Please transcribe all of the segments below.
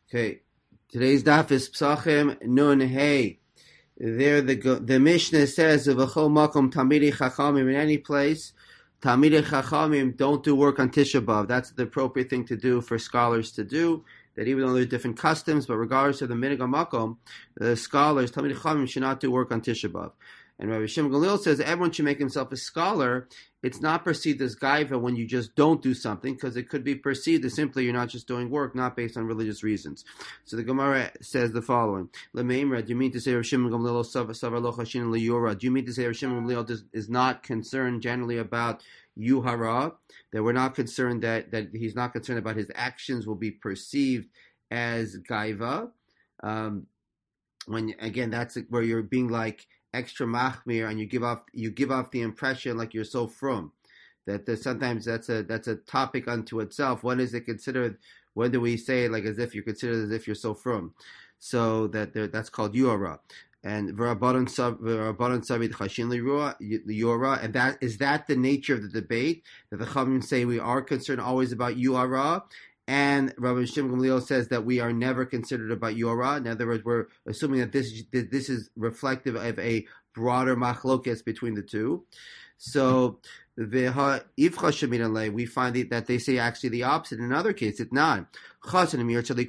Okay, today's daf is Psachim Nun Hey. There, the Mishnah says, "V'chol makom tamidei chachamim," in any place, tamidei chachamim don't do work on Tisha B'av. That's the appropriate thing to do for scholars to do. That even though there are different customs, but regardless of the minhag makom, the scholars tamidei chachamim should not do work on Tisha B'av. And Rabbi Shimon Gamliel says everyone should make himself a scholar. It's not perceived as gaiva when you just don't do something, because it could be perceived as simply you're not just doing work, not based on religious reasons. So the Gemara says the following: Lemeimra, do you mean to say Rabbi Shimon Gamliel savar lo chashin liyura? Do you mean to say Rabbi Shimon Gamliel is not concerned generally about yuhara? That we're not concerned that he's not concerned about his actions will be perceived as gaiva? When again, that's where you're being like extra machmir, and you give off the impression like you're so frum. That sometimes that's a topic unto itself. When is it considered? When do we say like as if you're considered as if you're so frum? So that's called yura. And v'rabbanan savid chashin liyura, and that is the nature of the debate, that the Chachamim say we are concerned always about yura. And Rabbi Shimon Gamliel says that we are never considered about Yorah. In other words, we're assuming that this is reflective of a broader machlokes between the two. So, we find that they say actually the opposite. In another case, it's not. So here we're saying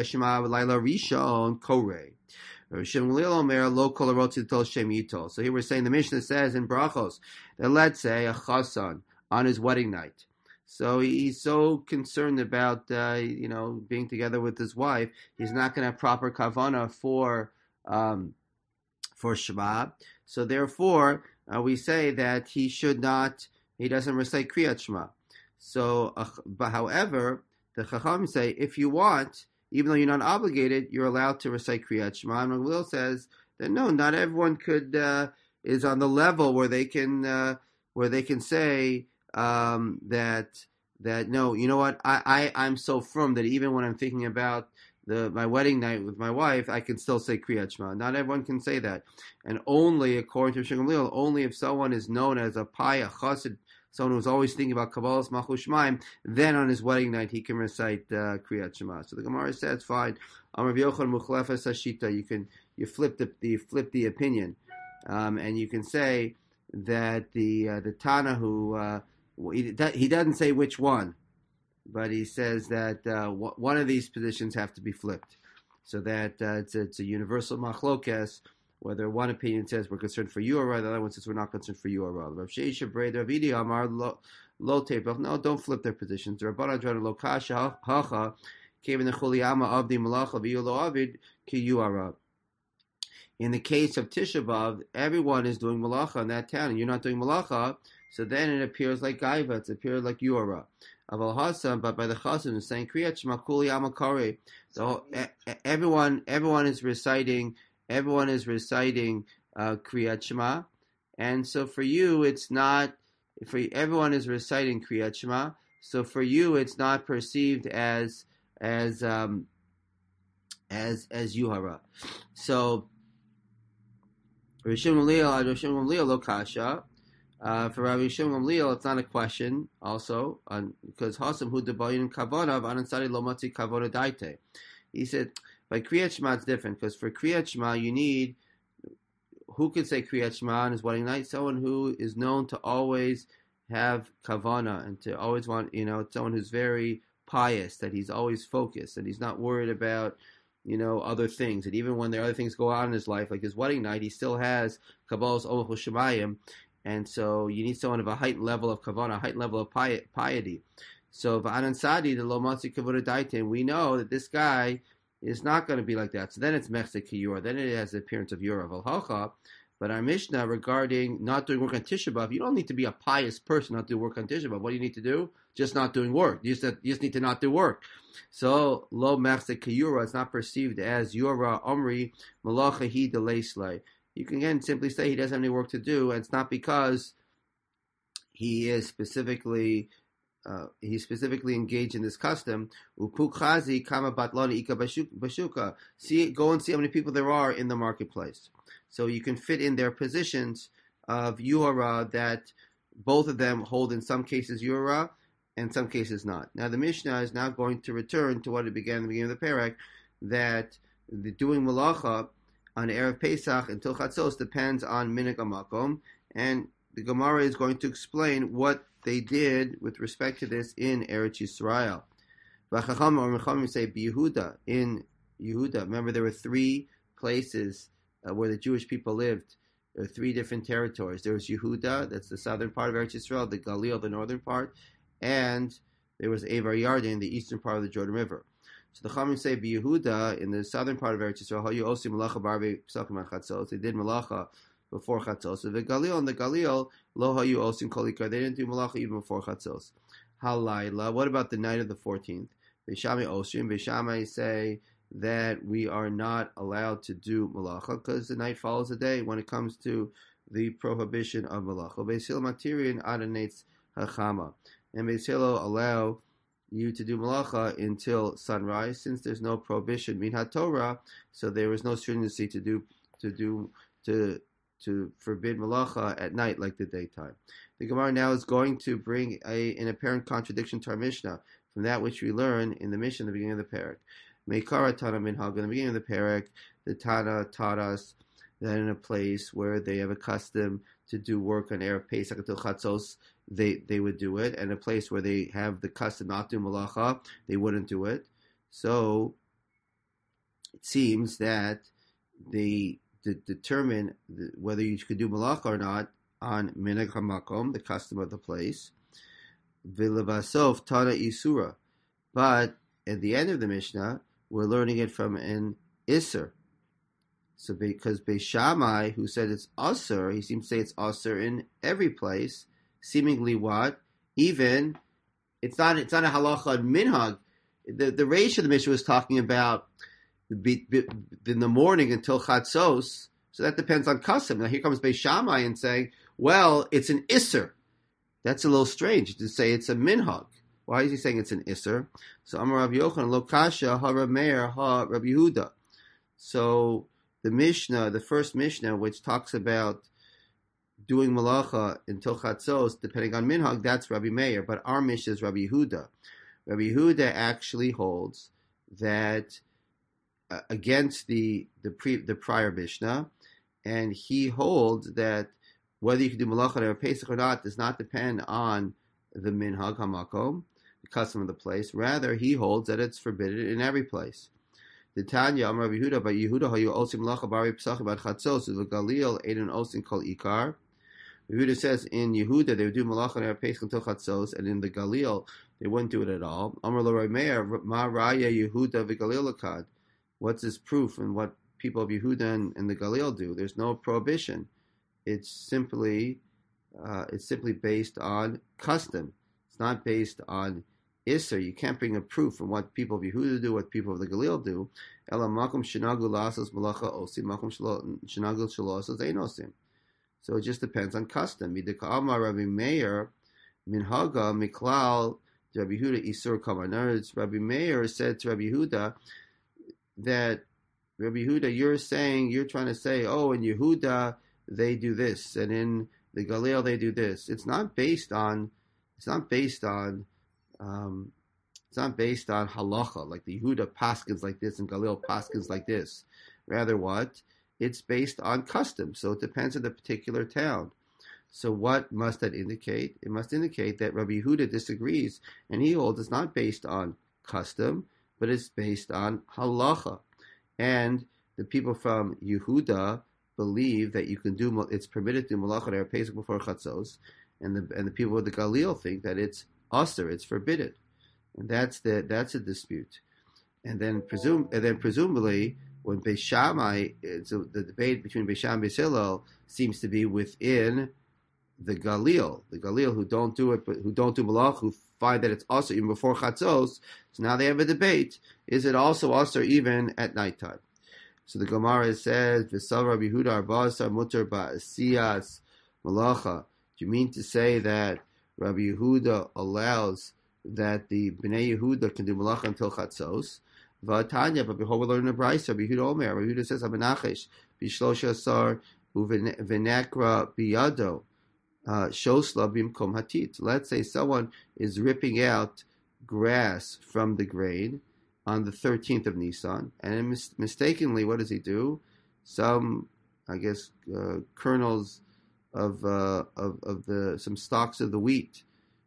the Mishnah says in Brachos that let's say a chasan on his wedding night. So he's so concerned about being together with his wife, he's not going to have proper kavana for Shema. So therefore, we say that he doesn't recite Kriyat Shema. So, but however, the Chacham say if you want, even though you're not obligated, you're allowed to recite Kriyat Shema. And Will says that no, not everyone is on the level where they can say. That no, you know what? I'm so frum that even when I'm thinking about my wedding night with my wife, I can still say Kriyat Shema. Not everyone can say that, and only according to Shimon Gamliel, only if someone is known as a paya chassid, someone who's always thinking about Kabbalas Malchus Shemaim, then on his wedding night he can recite Kriyat Shema. So the Gemara says fine. Amar Yochanan Muchlefes Hashita. You flip the opinion, and you can say that the Tana who he doesn't say which one, but he says that one of these positions have to be flipped, so that it's a universal machlokes, whether one opinion says we're concerned for Yura, the other one says we're not concerned for Yura. Rav Sheisha Brei Rav Idi Amar Lo Tepel. No, don't flip their positions. The Rabbanan Dran Lo Kasha Hacha Kevin the Chuliyama Avdi Malacha V'Yulo Avid Ki Yura. In the case of Tisha B'av, everyone is doing malacha in that town, and you're not doing malacha, so then it appears like gaiva, it appears like yura. Aval Hasan, but by the Chassan is saying Kriyat Shema Kuli Amakari. So everyone is reciting Kriyat Shema, and so for you it's not. For everyone is reciting Kriyat Shema, so for you it's not perceived as yuhara. So Rabbi Shimon Gamliel lo kasha. For Rabbi Shimon Gamliel, it's not a question. Also, because Hasam hu debayin kavanav anansari lo matzi kavana daite. He said by Kriyat Shema it's different, because for Kriyat Shema you need who could say Kriyat Shema on his wedding night? Someone who is known to always have kavana and to always want, someone who's very pious, that he's always focused and he's not worried about other things. And even when there are other things go on in his life, like his wedding night, he still has Kabbalas Olach Shemayim. And so you need someone of a heightened level of kavanah, a heightened level of piety. So V'anan Sadi, the Lo Matzi Kavod Daitin, we know that this guy is not going to be like that. So then it's Mechzek Kiyur. Then it has the appearance of Yura Valhacha. But our Mishnah regarding not doing work on Tisha B'av, you don't need to be a pious person not to do work on Tisha B'av. What do you need to do? Just not doing work. You just need to not do work. So Lo Mechzek Kiyura, it's not perceived as Yura Omri Malacha Hi Deleislei. You can again simply say he doesn't have any work to do, and it's not because he is specifically engaged in this custom. Upukhazi kama batlani ika bashuka. Go and see how many people there are in the marketplace. So you can fit in their positions of yuhara, that both of them hold in some cases yuhara and some cases not. Now the Mishnah is now going to return to what it began at the beginning of the parak, that the doing malacha on Erev Pesach until Chatzos depends on Minhag HaMakom, and the Gemara is going to explain what they did with respect to this in Eretz Yisrael. V'chacham or Mecham say Yehuda, in Yehuda. Remember, there were three places where the Jewish people lived. There were three different territories. There was Yehuda, that's the southern part of Eretz Yisrael, the Galil, the northern part, and there was Avar Yarden, the eastern part of the Jordan River. So the Chachamim say Yehuda, in the southern part of Eretz Yisrael, Hayu Osim Malacha Barbe Psakim Chatzos, they did Malacha before Chatzos. So the Galil and the Galil, Lo Hayu Osim Kolikar, they didn't do Malacha even before Chatzos. Halayla, what about the night of the 14th? Beishamai Osim, Beishamai say that we are not allowed to do Malacha because the night follows the day when it comes to the prohibition of Malacha. Beis Hillel Matirian Adonetz Hachama. And Beis Hillel allow you to do Malacha until sunrise, since there's no prohibition min HaTorah, so there is no stringency to forbid Malacha at night like the daytime. The Gemara now is going to bring an apparent contradiction to our Mishnah from that which we learn in the Mishnah at the beginning of the parak. Meikara Tana Minhag, in the beginning of the parak, the Tana taught us that in a place where they have a custom to do work on Erev Pesach until Chatzos, they would do it, and a place where they have the custom not to do Malacha, they wouldn't do it. So it seems that they determine whether you could do Malacha or not on Minhag HaMakom, the custom of the place. V'levasof Tana Isura. But at the end of the Mishnah, we're learning it from an Isser. So because Beis Shammai, who said it's Asur, he seems to say it's Asur in every place, seemingly what? Even, it's not a halacha and minhag. The Reish of the Mishnah was talking about in the morning until Chatzos, so that depends on custom. Now here comes Beis Shammai and saying, well, it's an Isser. That's a little strange to say it's a minhag. Why is he saying it's an Isser? So Amar Rabbi Yochanan, Lo Kasha, Ha Rav Meir, Ha Rabbi Yehuda. So the Mishnah, the first Mishnah, which talks about doing Malacha until Chatzos, depending on minhag, that's Rabbi Meir. But our Mishnah is Rabbi Yehuda. Rabbi Yehuda actually holds that against the prior Mishnah, and he holds that whether you can do Malacha or Pesach or not does not depend on the minhag hamakom, the custom of the place. Rather, he holds that it's forbidden in every place. The Tanya Amar Rabbi Yehuda, but Yehuda hayu osim malacha bari psachim ad chatzos the Galil eidon osim kol ikar. Yehuda says in Yehuda they would do malacha and Pesach until chatzos, and in the Galil they wouldn't do it at all. Amar lo Rabbi Meir ma raya Yehuda v'Galil akad. What's his proof and what people of Yehuda and the Galil do? There's no prohibition. It's simply based on custom. It's not based on Isser. You can't bring a proof from what people of Yehuda do, what people of the Galil do. Ela makom shenagu la'asos malacha osim, makom shenagu shelo ein osim. So it just depends on custom. Midika Amar Rabbi Meir minhaga miklal Rabbi Yehuda isur kamar. In other words, Rabbi Meir said to Rabbi Yehuda that Rabbi Yehuda, you're trying to say, oh, in Yehuda they do this, and in the Galil they do this. It's not based on halacha, like the Yehuda paskins like this and Galil paskins like this. Rather, what? It's based on custom. So it depends on the particular town. So what must that indicate? It must indicate that Rabbi Yehuda disagrees, and he holds it's not based on custom, but it's based on halacha. And the people from Yehuda believe that it's permitted to do malacha or Pesach before Chatzos, and the people of the Galil think that it's asur, it's forbidden, and that's a dispute. And then presumably when Beis Shammai, so the debate between Beis Shammai and Beis Hillel seems to be within the Galil who don't do it, but who don't do malacha, who find that it's asur even before Chatzos. So now they have a debate: is it also asur even at nighttime? So the Gemara says, "V'sav Rabbi Yehuda arba'asar mutar ba'asiyas malacha." Do you mean to say that Rabbi Yehuda allows that the Bnei Yehuda can do malacha until Chatzos? V'atanya, but behold, we learn in the Brayso, Rabbi Yehuda Omer. Rabbi Yehuda says, "Hamenachesh b'shlosha asar u'v'nekra biyado shosla bimkom hatit." Let's say someone is ripping out grass from the grain, on the 13th of Nisan, and mistakenly, what does he do? Some, I guess, kernels of the some stalks of the wheat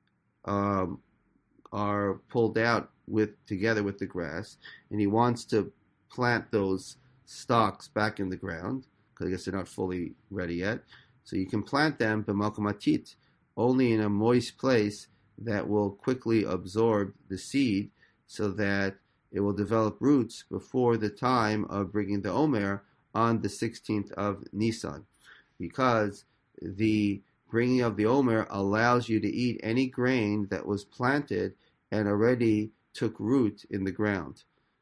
um, are pulled out together with the grass, and he wants to plant those stalks back in the ground because I guess they're not fully ready yet. So you can plant them b'malkamatit, only in a moist place that will quickly absorb the seed, so that it will develop roots before the time of bringing the Omer on the 16th of Nisan, because the bringing of the Omer allows you to eat any grain that was planted and already took root in the ground.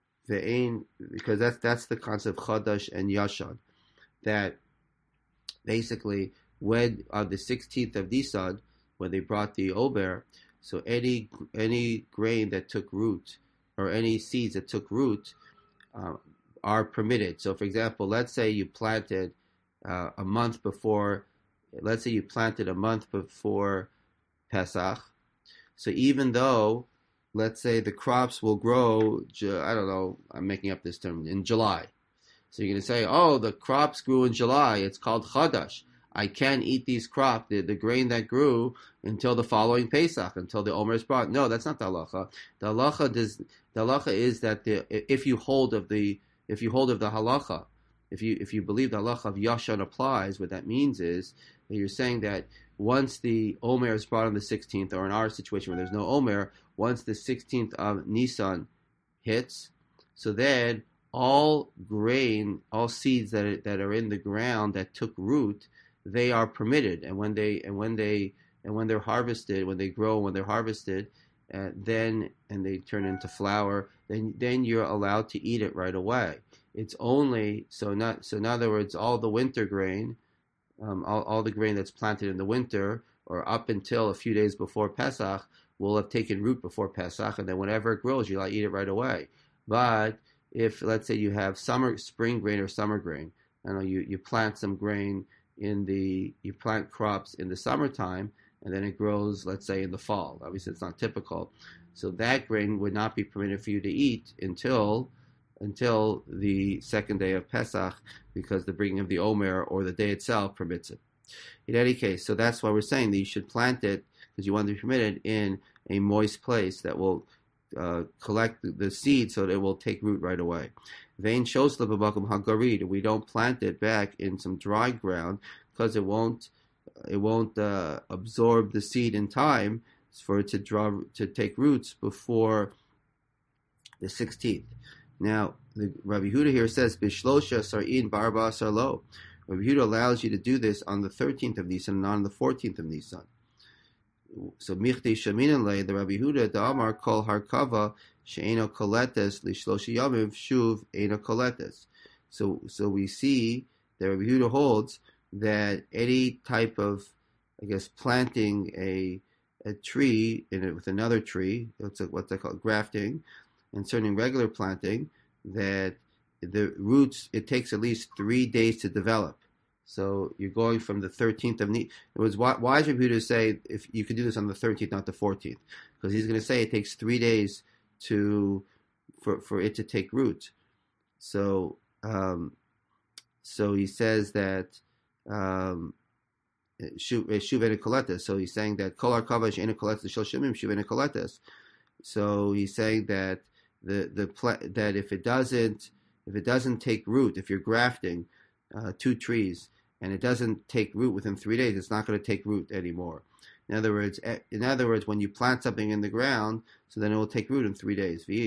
Because that's the concept of Chadash and Yashan, that basically when on the 16th of Nisan, when they brought the Omer, so any grain that took root or any seeds that took root are permitted. So, for example, let's say you planted a month before. Let's say you planted a month before Pesach. So even though, let's say the crops will grow, I don't know, I'm making up this term, in July. So you're going to say, oh, the crops grew in July. It's called Chadash. I can't eat these crops, the grain that grew, until the following Pesach, until the Omer is brought. No, that's not the halacha. The halacha is that if you hold of the halacha, if you believe the halacha of Yashan applies, what that means is that you're saying that once the Omer is brought on the 16th, or in our situation where there's no Omer, once the 16th of Nisan hits, so then all grain, all seeds that are in the ground that took root, they are permitted. And when they're harvested, when they grow, when they're harvested, then and they turn into flour, then you're allowed to eat it right away. It's only in other words, all the winter grain, all the grain that's planted in the winter or up until a few days before Pesach will have taken root before Pesach, and then whenever it grows, you'll eat it right away. But if, let's say, you have spring grain or summer grain, you plant some grain you plant crops in the summertime, and then it grows, let's say, in the fall. Obviously, it's not typical. So that grain would not be permitted for you to eat until the second day of Pesach, because the bringing of the Omer or the day itself permits it. In any case, so that's why we're saying that you should plant it, because you want to be permitted in a moist place that will collect the seed so that it will take root right away. Vein shosla b'makom hagarid. We don't plant it back in some dry ground because it won't absorb the seed in time for it to take roots before the 16th. Now, Rabbi Yehuda here says bishlosha sar'in barba sarlo. Rabbi Yehuda allows you to do this on the 13th of Nisan, not on the 14th of Nisan. So Michti Shaminale, the Rabbi Yehuda, the Amar Kol Harkava She'eno Koletes Lishloshi Yamiv Shuv Eno Koletes. So we see that Rabbi Yehuda holds that any type of, I guess, planting a tree with another tree, what's that called, grafting, and certain regular planting, that the roots, it takes at least 3 days to develop. So you're going from the 13th of Nisan. It was why is Rabbi Yehuda say if you could do this on the 13th, not the 14th? Because he's going to say it takes 3 days for it to take root. So he says that shuv enicoletes. So he's saying that kol harkavash enicoletes shel shemim shuv enicoletes. So he's saying that that if it doesn't take root, if you're grafting 2 trees and it doesn't take root within 3 days, it's not going to take root anymore. In other words, when you plant something in the ground, so then it will take root in 3 days. But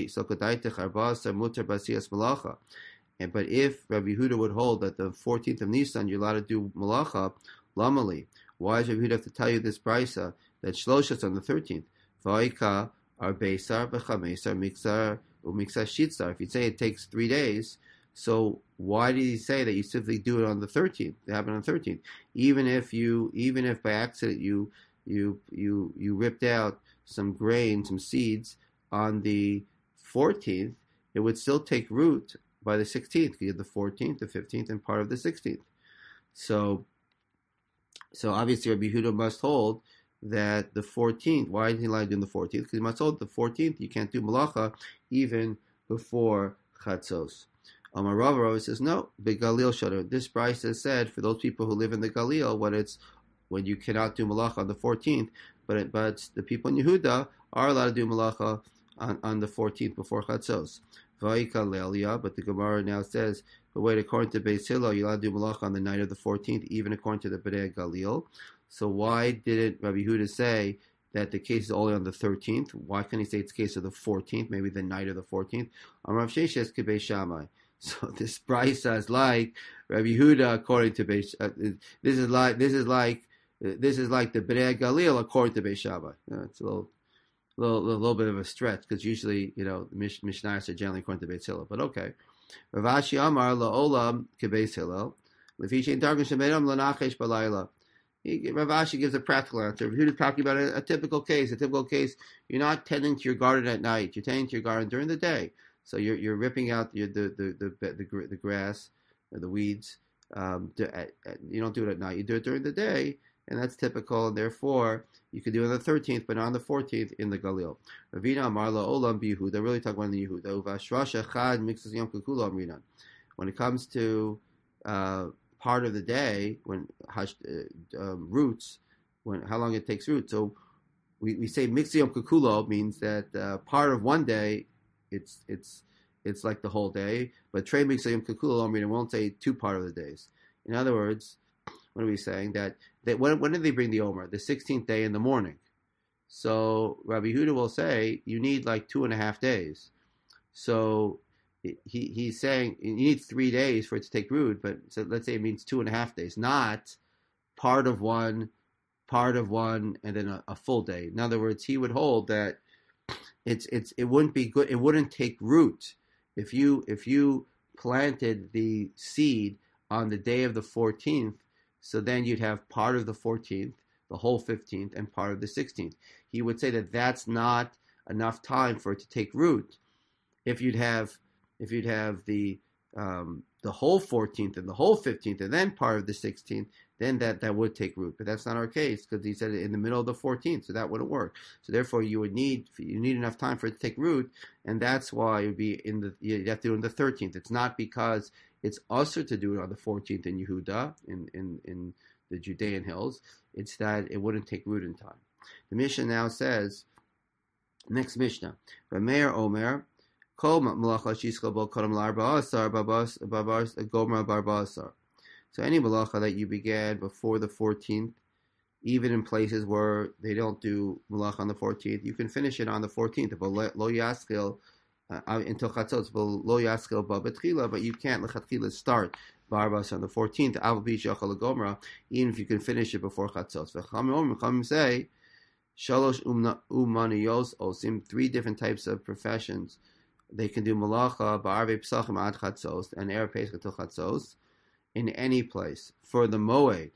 if Rabbi Yehuda would hold that the 14th of Nisan you're allowed to do malacha, lamali, why does Rabbi Yehuda have to tell you this brisa that shloshas on the 13th? Va'ika are beisar v'chamesar mixar u'mixar shitzar. If you say it takes 3 days, so why did he say that you simply do it on the 13th? It happened on the 13th. Even if by accident you ripped out some grain, some seeds on the 14th, it would still take root by the 16th. You had the 14th, the 15th, and part of the 16th. So obviously Rabbi Yehuda must hold that the 14th, why is he allowed to do the 14th? Because he must hold the 14th, you can't do malacha even before Chatzos. Rava says no. Big Galil Shadar. This brisa said for those people who live in the Galil when you cannot do malacha on the 14th, but the people in Yehuda are allowed to do malacha on the 14th before Chatzos. Vayika Lelia, but the Gemara now says, but wait, according to Beis Hillel, you're allowed to do malacha on the night of the 14th, even according to the Bnei Galil. So why didn't Rabbi Yehuda say that the case is only on the 13th? Why can't he say it's case of the 14th, maybe the night of the 14th? Rav Sheshes Kibei Shammai. So this brisa is like Rabbi Yehuda according to Beis. This is like the Bnei Galil according to Beis Shammai. It's a little bit of a stretch because usually the Mishnayos are generally according to Beis Hillel. But okay, Rav Ashi Amar laolam kebeis Hillel lefi shein dargan shemedam lanachesh balayla. Rav Ashi gives a practical answer. Yehuda is talking about a typical case. A typical case, you're not tending to your garden at night. You're tending to your garden during the day. So you're ripping out the grass or the weeds. You don't do it at night. You do it during the day, and that's typical. And therefore, you could do it on the 13th, but not on the 14th in the Galil. Ravina Amarla Olam Bihu. They're really talking about the Yehuda. Uvashrasha Chad mixes Yom Kukula Amrinan. When it comes to part of the day, when roots, how long it takes roots. So we say mix Yom Kukula means that part of one day. It's like the whole day, but Trey makes Yom Kukula Amrin. It won't say 2 part of the days. In other words, what are we saying? That when did they bring the Omer? The 16th day in the morning. So Rabbi Yehuda will say you need like 2.5 days. So he's saying you need 3 days for it to take root, but so let's say it means 2.5 days, not part of one, and then a full day. In other words, he would hold that. It wouldn't be good. It wouldn't take root if you planted the seed on the day of the 14th. So then you'd have part of the 14th, the whole 15th, and part of the 16th. He would say that that's not enough time for it to take root. If you'd have the whole 14th and the whole 15th and then part of the 16th, then that would take root. But that's not our case because he said it in the middle of the 14th, so that wouldn't work. So therefore, you need enough time for it to take root, and that's why it would be you have to do it on the 13th. It's not because it's usher to do it on the 14th in Yehuda in the Judean hills. It's that it wouldn't take root in time. The Mishnah now says, next Mishnah, Rameir Omer. So any malacha that you began before the 14th, even in places where they don't do malacha on the 14th, you can finish it on the 14th. Lo yaskil until chatzos, lo yaskil ba'betchila, but you can't lechatchila start barbas on the 14th. Av b'shachal gomra, even if you can finish it before chatzos. V'chamim say shalosh umaniyos osim, 3 different types of professions. They can do malacha ba'arvei psachim ad chatzos and erev pesach till chatzos in any place for the moed.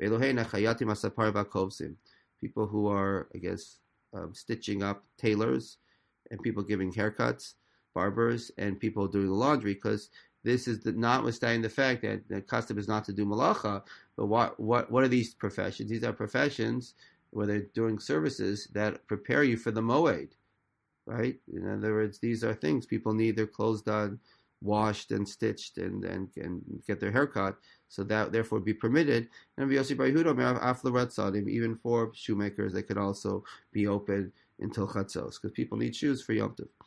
People who are, I guess, stitching up, tailors, and people giving haircuts, barbers, and people doing the laundry, because this is notwithstanding the fact that the custom is not to do malacha. But what are these professions? These are professions where they're doing services that prepare you for the moed. Right? In other words, these are things people need their clothes done, washed and stitched, and get their hair cut, so that therefore be permitted. And even for shoemakers, they could also be open until chatzos, because people need shoes for Yom Tov.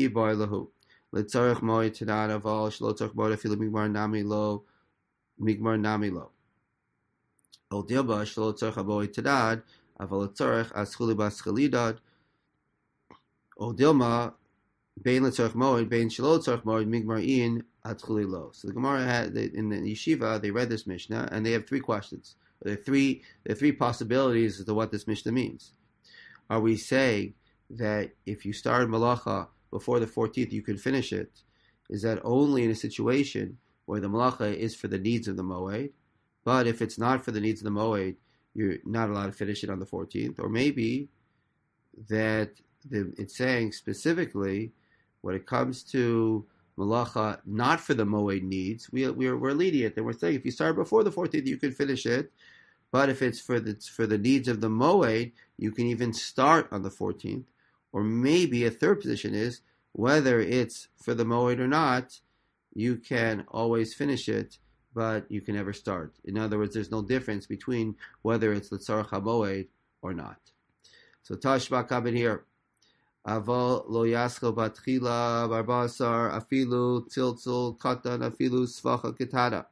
Odilma bein letzarech moed bein shelo letzarech moed migmar in atchuli lo. So the Gemara had in the yeshiva, they read this Mishnah and they have 3 questions. There are three possibilities as to what this Mishnah means. Are we saying that if you started malacha before the 14th, you can finish it? Is that only in a situation where the malacha is for the needs of the moed? But if it's not for the needs of the moed, you're not allowed to finish it on the 14th? Or maybe that it's saying specifically when it comes to malacha not for the moed needs, we're lenient, and we're saying if you start before the 14th, you can finish it. But if it's for the needs of the moed, you can even start on the 14th. Or maybe a third position is whether it's for the moed or not, you can always finish it, but you can never start. In other words, there's no difference between whether it's l'tzarech hamoed or not. So Tashma Kabin here. Aval lo yaschel batchila barbasar afilu tiltul katan afilu svacha ketana.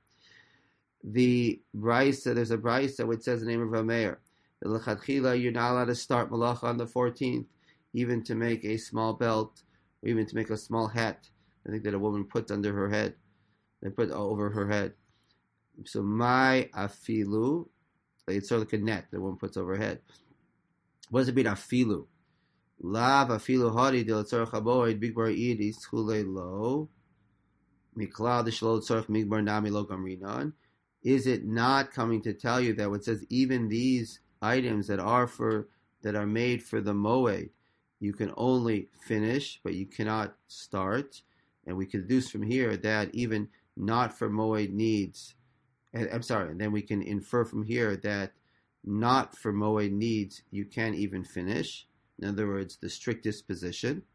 The brisa, there's a brisa which says the name of Rameir. The lechatchila, you're not allowed to start malacha on the 14th, even to make a small belt, or even to make a small hat. I think that a woman puts under her head. They put over her head. So my afilu, it's sort of like a net that one puts over her head. What does it mean afilu? Lav afilu hari de l'tzorach hamoed migbar idi schule lo miklal de shelo l'tzorach migbar nami lo gamrinan. Is it not coming to tell you that when it says even these items that are made for the moed, you can only finish, but you cannot start? And we can deduce from here that even not for moed needs, and then we can infer from here that not for moed needs, you can't even finish. In other words, the strictest position.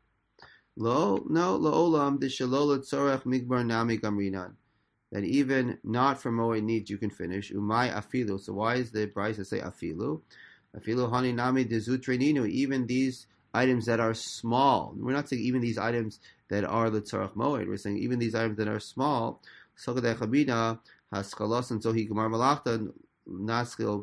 Lo olam de shelo l'tzorach migbar nami gamrinan. That even not for moed needs, you can finish. Umay afilu. So why is the brisa say afilu? Afilu hani nami de zutreninu. Even these items that are small. We're not saying even these items that are the tzarach moed. We're saying even these items that are small. Sokadei chabina haskalos and zohi gemar malachta naskil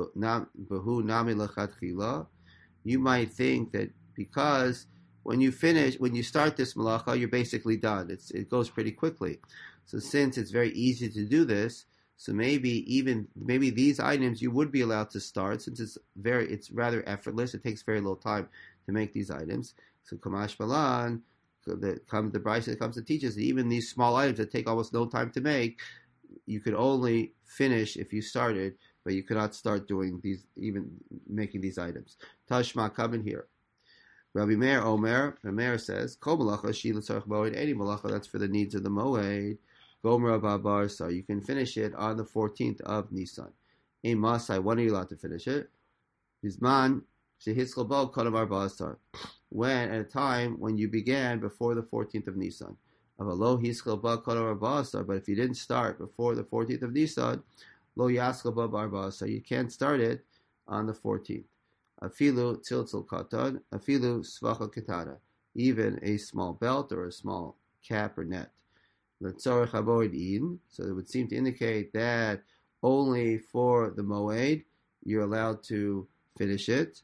behu nami lechatchila. You might think that because when you start this malacha, you're basically done. It goes pretty quickly. So since it's very easy to do this, so maybe these items you would be allowed to start, since it's rather effortless. It takes very little time to make these items. So Kamash Balan, the brisa comes to teach us that even these small items that take almost no time to make, you could only finish if you started, but you cannot start doing these, even making these items. Tashma, come in here. Rabbi Meir Omer, Meir says, Kol malacha shi l'tzarech moed, any malacha that's for the needs of the moed, Gomer Babar, so you can finish it on the 14th of Nisan. Ein Masai, when are you allowed to finish it? Bizman shehitzchel bo kodavar ba'asar. When, at a time when you began before the 14th of Nisan. Avalo hitzchel bo kodavar ba'asar, but if you didn't start before the 14th of Nisan, lo yaschel bo bar ba'asar, you can't start it on the 14th. Afilu tiltul katan, afilu svacha ketana, even a small belt or a small cap or net. L'tzorech hamoed in, so it would seem to indicate that only for the moed you're allowed to finish it.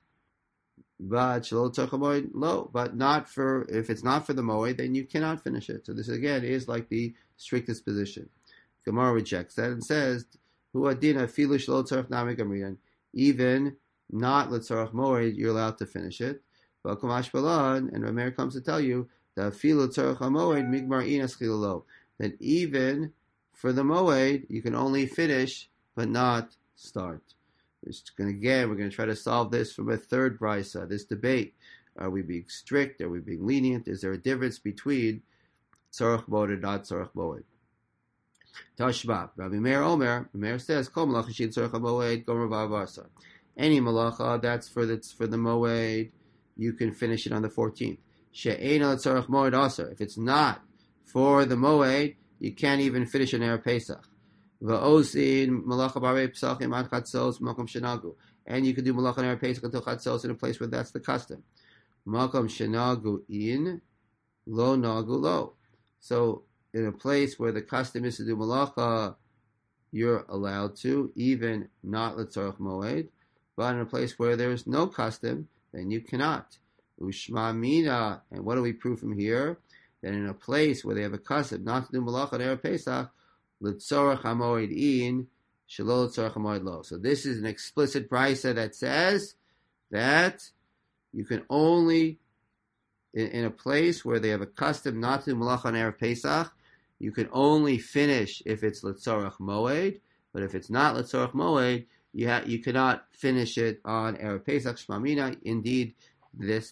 But shelo l'tzorech hamoed lo, but not for, if it's not for the moed, then you cannot finish it. So this again is like the strictest position. Gemara rejects that and says, Hu adina afilu shelo l'tzorech nami gamrinan, even not l'tzorech moed, you're allowed to finish it. But Kamash Balan, and Rameir comes to tell you that afilu l'tzorech hamoed migmar inas chilalo, that even for the moed, you can only finish, but not start. We're going to try to solve this from a third brisa, this debate. Are we being strict? Are we being lenient? Is there a difference between tzorech moed and not tzorech moed? Tashma, Rabbi Meir Omer, Meir says, Kol malacha shi tzorech moed, gomer ba'avarsar. Any malacha that's for the moed, you can finish it on the 14th. She'ena tzorech moed asar. If it's not for the moed, you can't even finish an Erev Pesach. Va'osin malacha barei pesachim ad chatzos makom shenagu. And you can do malacha and Erev Pesach until chatzos in a place where that's the custom. Makom shenagu in, lo nagu lo. So in a place where the custom is to do malacha, you're allowed to, even not l'tzorech moed. But in a place where there's no custom, then you cannot. Ushma mina, and what do we prove from here? That in a place where they have a custom not to do malacha and Erev Pesach, l'tzorech hamoed in, shelo l'tzorech hamoed lo. So this is an explicit brisa that says that you can only, in a place where they have a custom not to do malacha and Erev Pesach, you can only finish if it's l'tzorech moed, but if it's not l'tzorech moed, you cannot finish it on Erev Pesach. Shmamina. Indeed, this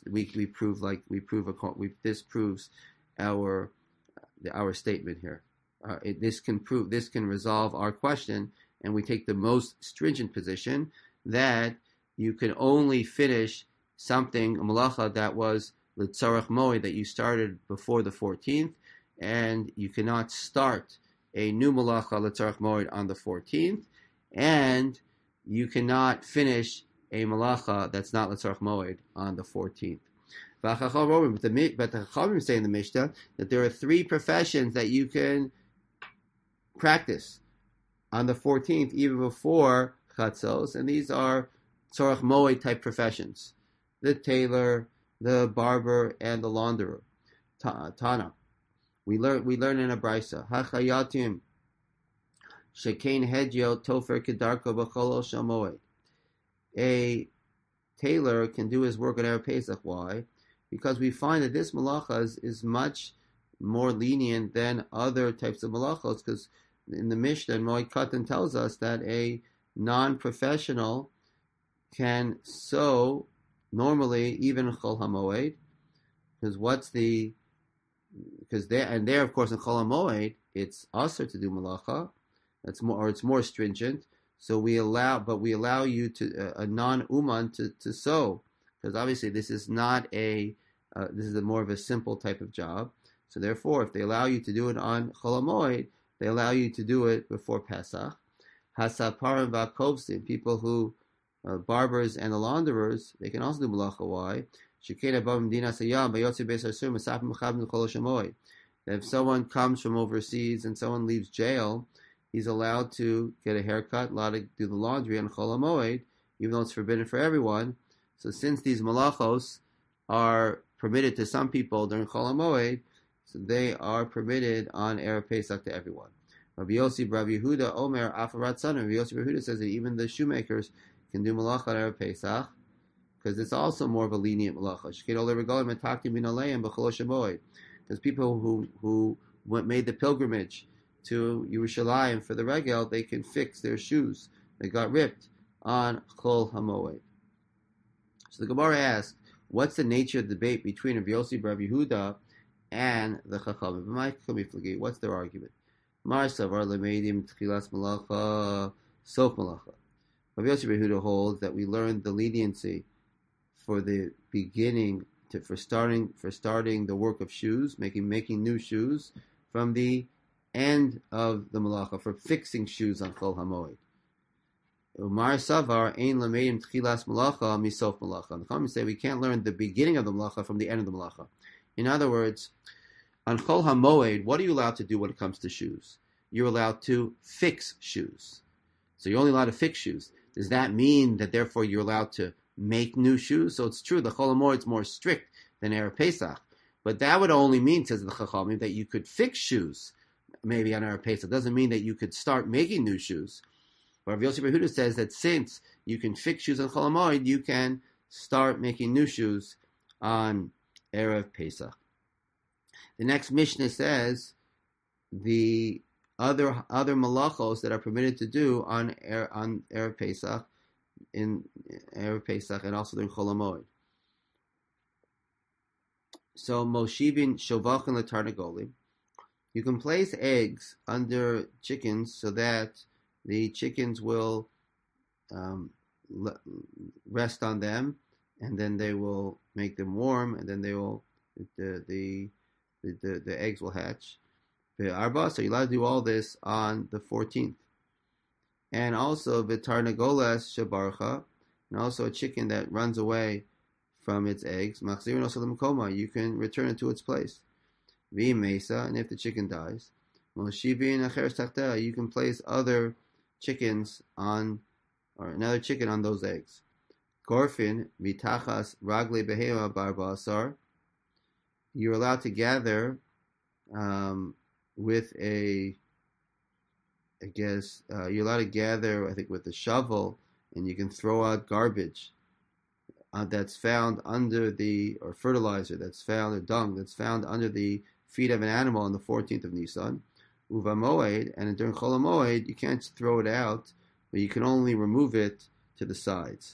this proves our statement here. This can resolve our question, and we take the most stringent position that you can only finish something, a malacha that was l'tzarach moed that you started before the 14th, and you cannot start a new malacha l'tzarach moed on the 14th, and you cannot finish a malacha that's not l'tzarach moed on the 14th. But the Chachamim say in the Mishnah that there are 3 professions that you can practice on the 14th, even before Chatzos, and these are Tzorach Moed type professions: the tailor, the barber, and the launderer. Tana. We learn in a brisa. Hachayatim shekein hedyo tofer kedarko b'chol shamoed. A tailor can do his work on Erev Pesach. Why? Because we find that this malacha is much more lenient than other types of malachos. Because in the Mishnah, Moed Katan tells us that a non-professional can sew normally even Chol HaMoed, because there of course in Chol HaMoed it's usher to do malacha. It's more stringent. So we allow you to a non-uman to sew, because obviously this is not this is more of a simple type of job. So therefore, if they allow you to do it on Chol HaMoed, they allow you to do it before Pesach. Hasaparim v'akovsim, people who barbers and the launderers, they can also do malacha. Why? If someone comes from overseas and someone leaves jail, he's allowed to get a haircut, allowed to do the laundry on Chol HaMoed, even though it's forbidden for everyone. So since these malachos are permitted to some people during Chol HaMoed, so they are permitted on Erev Pesach to everyone. Rabbi Yehuda Omer Afarat Sana. Rabbi Yehuda says that even the shoemakers can do malacha on Erev Pesach, because it's also more of a lenient malacha. Because people who made the pilgrimage to Yerushalayim for the regel, they can fix their shoes that got ripped on Chol HaMoed. So the Gemara asks, what's the nature of the debate between Rabbi Yossi Rabbi Yehuda and the Chachamim? What's their argument? Mar Savar Lemeidim Tchilas Malacha Sof Malacha. Rabbi Yossi Rabbi Yehuda holds that we learn the leniency for the beginning for starting the work of shoes, making new shoes, from the end of the malacha, for fixing shoes on Chol HaMoed. Umar Savar Ein Lemeidim Tchilas Malacha Misof Malacha. The Chachamim say we can't learn the beginning of the malacha from the end of the malacha. In other words, on Chol HaMoed, what are you allowed to do when it comes to shoes? You're allowed to fix shoes. So you're only allowed to fix shoes. Does that mean that therefore you're allowed to make new shoes? So it's true, the Chol HaMoed is more strict than Erev Pesach. But that would only mean, says the Chachamim, that you could fix shoes maybe on Erev Pesach. It doesn't mean that you could start making new shoes. But Rav Yossi Behuda says that since you can fix shoes on Chol HaMoed, you can start making new shoes on Erev Pesach. The next Mishnah says the other malachos that are permitted to do on Erev Pesach, in Erev Pesach, and also during Chol HaMoed. So Moshivin Shovachin L'Tarnagolim, you can place eggs under chickens so that the chickens will rest on them, and then they will make them warm, and then they will the eggs will hatch. So you're allowed to do all this on the 14th. And also V'tarnagolas Shabarcha, and also a chicken that runs away from its eggs, Machzirin Osalim Koma, you can return it to its place. V'im Mesa, and if the chicken dies, Moshivin Acheres Tachta, you can place other chickens on, or another chicken on those eggs. Gorfin Vitachas Ragle Behema Barba Asar, you're allowed to gather with you're allowed to gather, I think, with a shovel, and you can throw out garbage that's found under or fertilizer that's found, or dung that's found under the feet of an animal on the 14th of Nisan. Uva Moed, and during Chol HaMoed, you can't throw it out, but you can only remove it to the sides.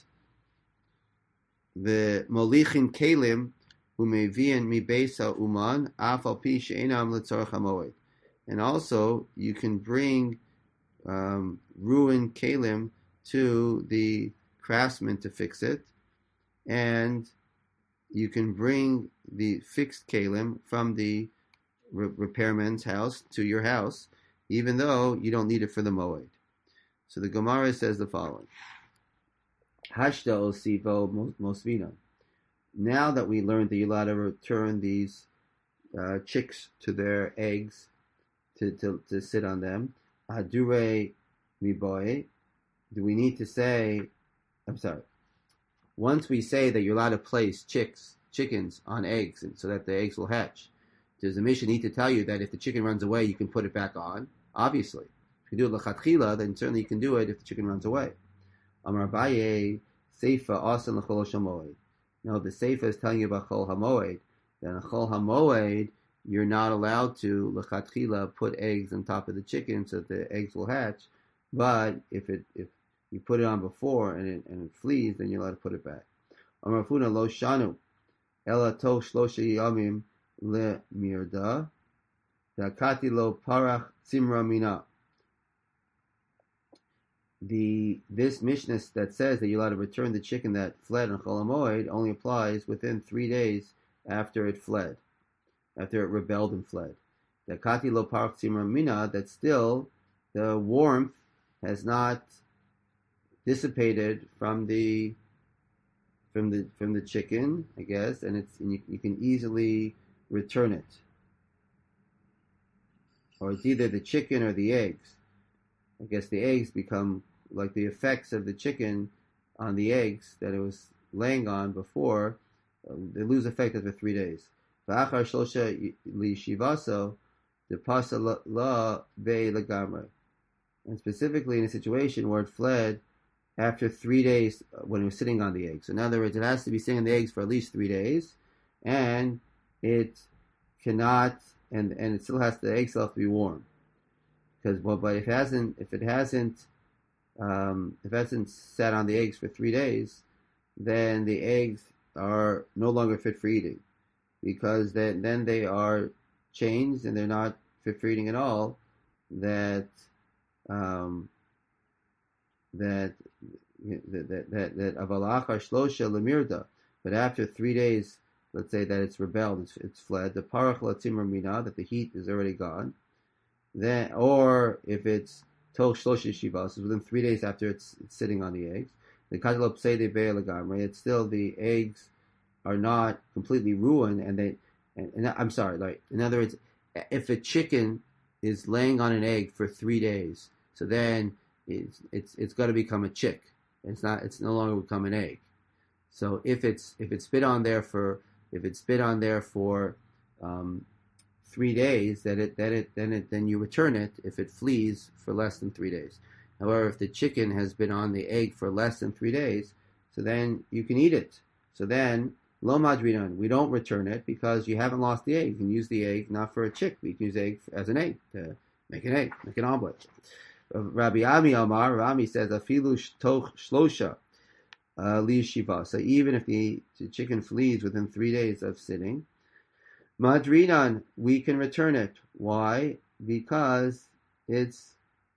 The Molichin Kalim, Umevian Mi Beisa Uman, Afal Pi She'enam L'Tzorach HaMoed. And also, you can bring ruined kalim to the craftsman to fix it, and you can bring the fixed kalim from the repairman's house to your house, even though you don't need it for the moed. So the Gemara says the following: Hashda osivo mosvina. Now that we learned that you're allowed to return these chicks to their eggs to sit on them, adure miboy. Do we need to say? I'm sorry. Once we say that you're allowed to place chickens on eggs, so that the eggs will hatch, does the mission need to tell you that if the chicken runs away, you can put it back on? Obviously. If you do it l'chatchila, then certainly you can do it if the chicken runs away. Amar Abaye, Seifa asan l'chol hamoed. No, the Seifa is telling you about chol hamoed. Then a chol hamoed, you're not allowed to l'chatchila put eggs on top of the chicken so that the eggs will hatch. But if you put it on before and it flees, then you're allowed to put it back. Amar Funa lo shanu, ela to shlosha yamim le mirda, dakati lo parach simra mina. This Mishnah that says that you're allowed to return the chicken that fled on Chol HaMoed only applies within 3 days after it fled, after it rebelled and fled. The Kati lo parach simra mina, that still the warmth has not dissipated from the chicken, I guess, and you can easily return it. Or it's either the chicken or the eggs. I guess the eggs become like the effects of the chicken on the eggs that it was laying on before. They lose effect after 3 days. V'achar shlosha li'shivaso depasa la be lagamre. And specifically in a situation where it fled after 3 days when it was sitting on the eggs. So in other words, it has to be sitting on the eggs for at least 3 days, and it cannot, and it still has, the egg still has to be warm. Because but if it hasn't sat on the eggs for 3 days, then the eggs are no longer fit for eating, because then they are changed and they're not fit for eating at all. That avalachar shlosha lemirda, but after 3 days, let's say that it's rebelled, it's fled, the parach latzimra mina, that the heat is already gone. Then, or if it's toch shlosha shivas, within 3 days after it's sitting on the eggs, the katalop say they bear lagamre, it's still, the eggs are not completely ruined, and I'm sorry, like, in other words, if a chicken is laying on an egg for 3 days, so then it's got to become a chick. It's no longer become an egg. So if it's been on there for 3 days, then you return it if it flees for less than 3 days. However, if the chicken has been on the egg for less than 3 days, so then you can eat it. So then lo madrinan, we don't return it because you haven't lost the egg. You can use the egg not for a chick, but you can use the egg as an egg to make an omelet. Rabbi Ami Amar, Rami says, afilu toch shlosha li shiva. So even if the chicken flees within 3 days of sitting, madrinan, we can return it. Why? Because it's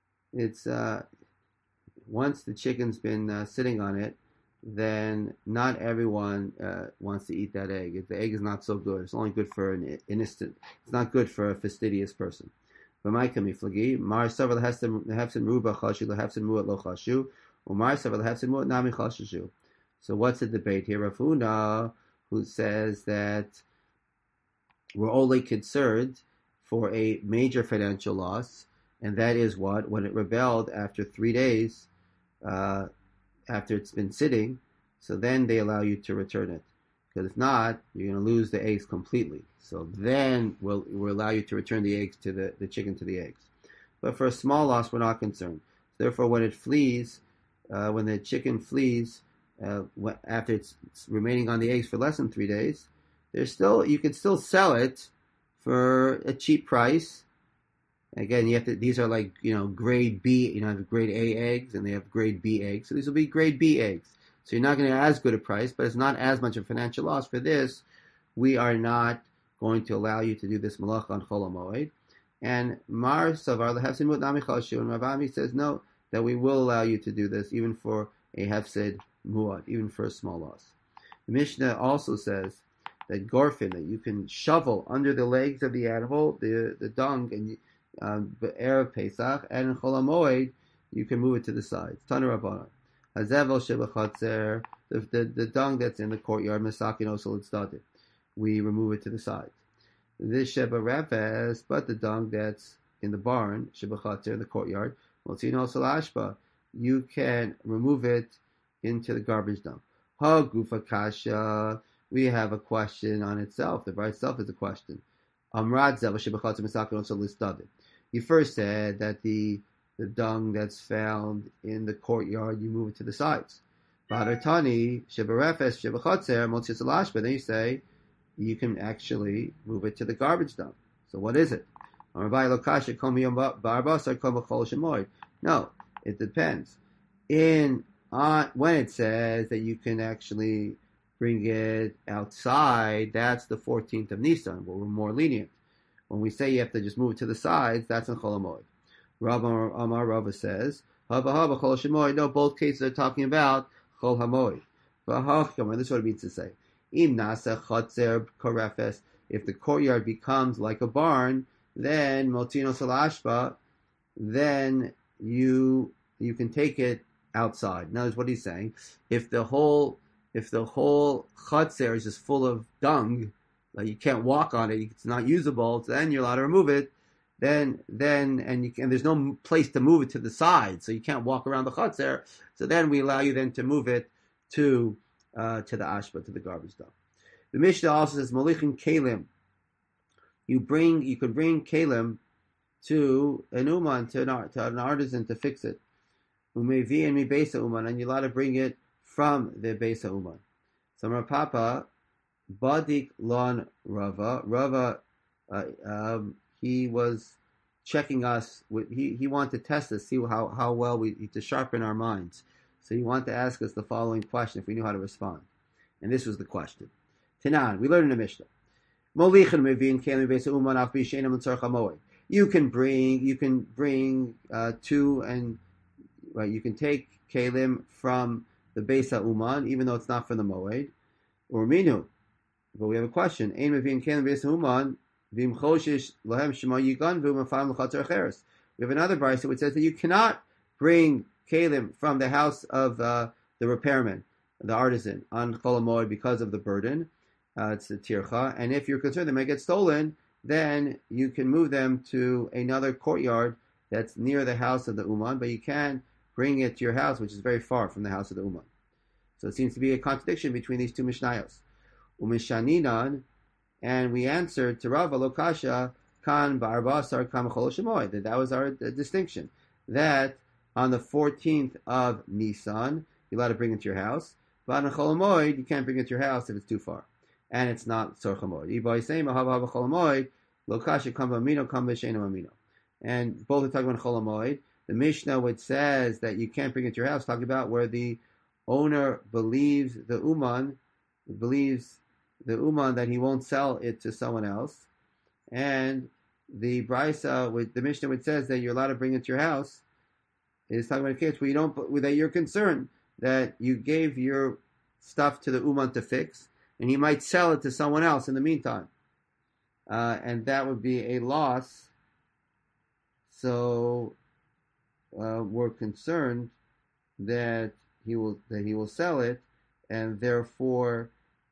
once the chicken's been sitting on it, then not everyone wants to eat that egg. The egg is not so good. It's only good for an innocent. It's not good for a fastidious person. But my kamiflagi, mar savar lehefsin ruba chashu lehefsin muat lo chashu, or mar savar lehefsin muat nami chashu. So what's the debate here? Rav Huna, who says that we're only concerned for a major financial loss, and that is what? When it rebelled after 3 days, after it's been sitting, so then they allow you to return it. Because if not, you're going to lose the eggs completely. So then we'll allow you to return the eggs to the chicken to the eggs. But for a small loss, we're not concerned. Therefore, when it flees, when the chicken flees, after it's remaining on the eggs for less than 3 days, you can still sell it for a cheap price. Again, these are like, grade B, have grade A eggs and they have grade B eggs. So these will be grade B eggs. So you're not going to get as good a price, but it's not as much of a financial loss. For this, we are not going to allow you to do this malacha on Chol HaMoed. And Mar Savar lehefsid muat nami chashu, and Rav Ami says no, that we will allow you to do this even for a hefsid muat, even for a small loss. The Mishnah also says that gorfin, that you can shovel under the legs of the animal, the dung, and Erev Pesach, and in Chol HaMoed, you can move it to the sides. Tanu Rabbanan. Hazevel shebachatzer, the dung that's in the courtyard, Masakin also Tzdadim. We remove it to the sides. This sheba refes, but the dung that's in the barn, shebachatzer, in the courtyard, Motzin also Ashba, you can remove it into the garbage dump. Ha gufa kasha, we have a question on itself. The bar itself is a question. Amrad zevel shebachatzer Masakin also Tzdadim. You first said that the dung that's found in the courtyard, you move it to the sides. But then you say you can actually move it to the garbage dump. So what is it? No, it depends. When it says that you can actually bring it outside, that's the 14th of Nisan, where we're more lenient. When we say you have to just move it to the sides, that's in Chol HaMoed. Amar Rava says, no, both cases are talking about Chol HaMoed. This is what it means to say. Im nasa chotzer korefes, if the courtyard becomes like a barn, then motino salashba, then you can take it outside. In other words, what he's saying, if the whole chotzer is just full of dung, like you can't walk on it, it's not usable, so then you're allowed to remove it. And there's no place to move it to the side, so you can't walk around the chotzer. So then we allow you then to move it to the ashba, to the garbage dump. The Mishnah also says molichin kelim. You could bring kelim to an uman, to an artisan to fix it. Umevi and mi besa uman, and you're allowed to bring it from the besa uman. Samar Papa badik lon Rava. Rava, he was checking us. He wanted to test us, see how well to sharpen our minds. So he wanted to ask us the following question, if we knew how to respond. And this was the question. Tanan, we learned in the Mishnah. You can bring two, and right, you can take kelim from the Beis Uman, even though it's not from the Moed. Or minu. But we have a question. We have another brayso which says that you cannot bring kelim from the house of the repairman, the artisan, on Chol HaMoed because of the burden. It's the tircha, and if you're concerned they may get stolen, then you can move them to another courtyard that's near the house of the uman, but you can't bring it to your house, which is very far from the house of the uman. So it seems to be a contradiction between these two mishnayos. Umishaninan, and we answered to Rava Lokasha kan ba'arbasar kam chol shemoed, that was our distinction, that on the 14th of Nisan you're allowed to bring it to your house, but on Chol HaMoed you can't bring it to your house if it's too far, and it's not tzorch hamoed. And both are talking about Chol HaMoed. The Mishnah, which says that you can't bring it to your house, talking about where the owner believes the uman that he won't sell it to someone else, and the brisa with the Mishnah which says that you're allowed to bring it to your house is talking about a case where that you're concerned that you gave your stuff to the uman to fix, and he might sell it to someone else in the meantime, and that would be a loss. So we're concerned that he will sell it, and therefore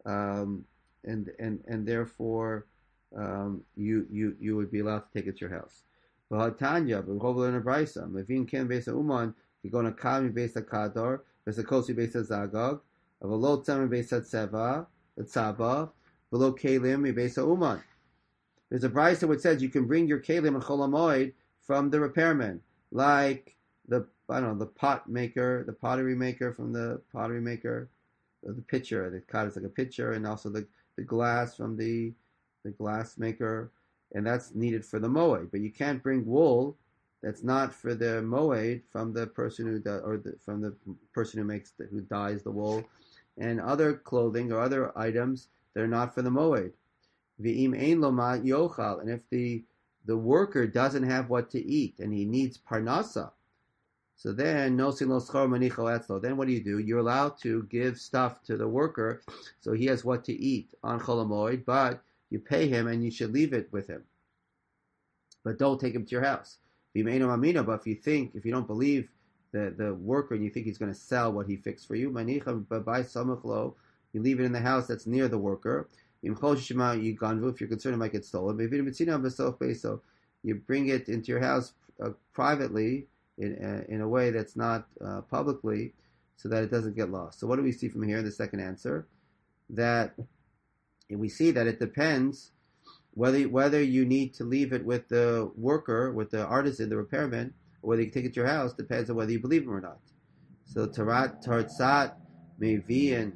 you would be allowed to take it to your house. Tanya, but we'll learn a brisa. Mevin ken besa uman, you're going to kami besa kador, besa kosi besa zagog, of a low tzam besa tseva, the tzaba, below kelim besa uman. There's a brisa which says you can bring your kelim and chol hamoed from the repairman, like the pot maker, the pottery maker from the pottery maker, or the pitcher. The cut is like a pitcher, and also the glass from the glass maker, and that's needed for the moed. But you can't bring wool that's not for the moed from the person who from the person who dyes the wool, and other clothing or other items that are not for the moed. V'im ein lo ma yochal, and if the worker doesn't have what to eat and he needs parnasa, So then, no lo schar manicho etzlo. Then what do? You're allowed to give stuff to the worker, so he has what to eat on Chol Hamoed, but you pay him and you should leave it with him. But don't take him to your house. But if you don't believe the worker and you think he's going to sell what he fixed for you, you leave it in the house that's near the worker. If you're concerned it might get stolen, so you bring it into your house privately in a way that's not publicly, so that it doesn't get lost. So what do we see from here? The second answer, that we see that it depends whether you need to leave it with the worker, with the artisan, the repairman, or whether you can take it to your house, depends on whether you believe him or not. So tartzat mevi'in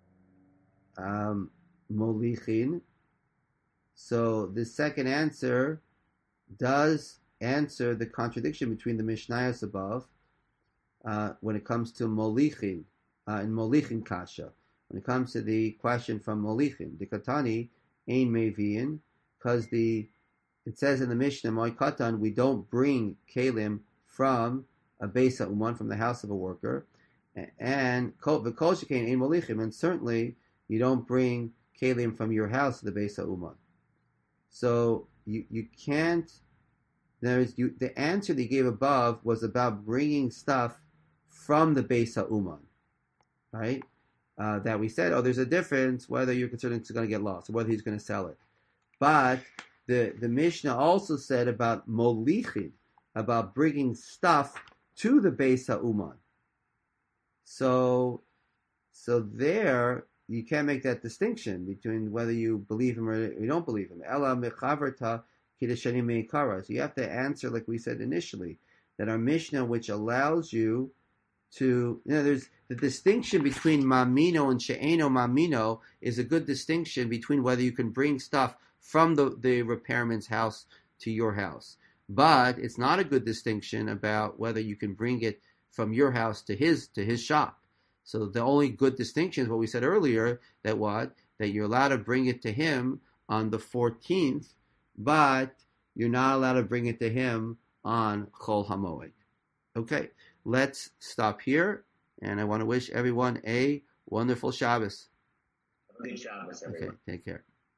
molichin. So the second answer does answer the contradiction between the Mishnayos above when it comes to molichin and molichin kasha. When it comes to the question from molichin, the katani ein mevi'in, because it says in the Mishnah, Moy Katan, we don't bring kalim from a Beis Ha'uman, from the house of a worker, and certainly you don't bring kalim from your house to the Beis Ha'uman. So you can't. The answer they gave above was about bringing stuff from the Beis Ha'uman, right? That we said, there's a difference whether you're concerned it's going to get lost or whether he's going to sell it. But the Mishnah also said about molichin, about bringing stuff to the Beis Ha'uman. So there you can't make that distinction between whether you believe him or you don't believe him. Ela mechaverta kiddushani meikara. So you have to answer like we said initially, that our Mishnah, which allows you to, there's the distinction between mamino and she'eno mamino, is a good distinction between whether you can bring stuff from the repairman's house to your house. But it's not a good distinction about whether you can bring it from your house to his shop. So the only good distinction is what we said earlier, that you're allowed to bring it to him on the 14th, but you're not allowed to bring it to him on Chol Hamoed. Okay, let's stop here, and I want to wish everyone a wonderful Shabbos. Good Shabbos, everyone. Okay, take care.